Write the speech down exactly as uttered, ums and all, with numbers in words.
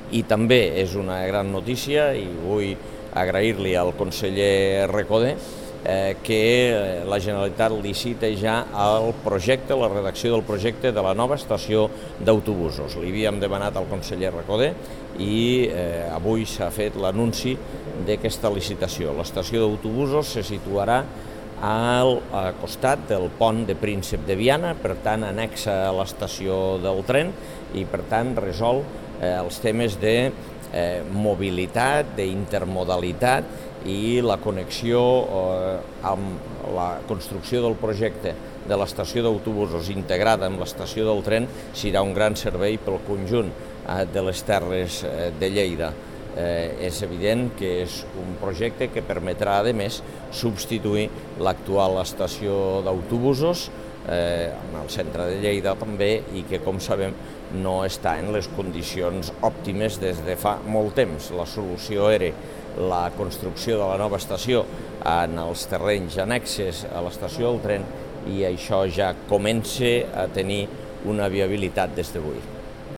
I també és una gran notícia, i vull agrair-li al conseller Recoder, eh, que la Generalitat licita ja el projecte, la redacció del projecte de la nova estació d'autobusos. Li havíem demanat al conseller Recoder i eh, avui s'ha fet l'anunci d'aquesta licitació. L'estació d'autobusos se situarà al costat del pont de Príncep de Viana, per tant anexa a l'estació del tren i per tant resol eh, els temes de eh, mobilitat, d'intermodalitat i la connexió eh, amb la construcció del projecte de l'estació d'autobusos integrada amb l'estació del tren serà un gran servei pel conjunt eh, de les Terres eh, de Lleida. Eh, és evident que és un projecte que permetrà, a més, substituir l'actual estació d'autobusos eh, al centre de Lleida també, i que, com sabem, no està en les condicions òptimes des de fa molt temps. La solució era la construcció de la nova estació en els terrenys annexes a l'estació del tren, i això ja comença a tenir una viabilitat des d'avui.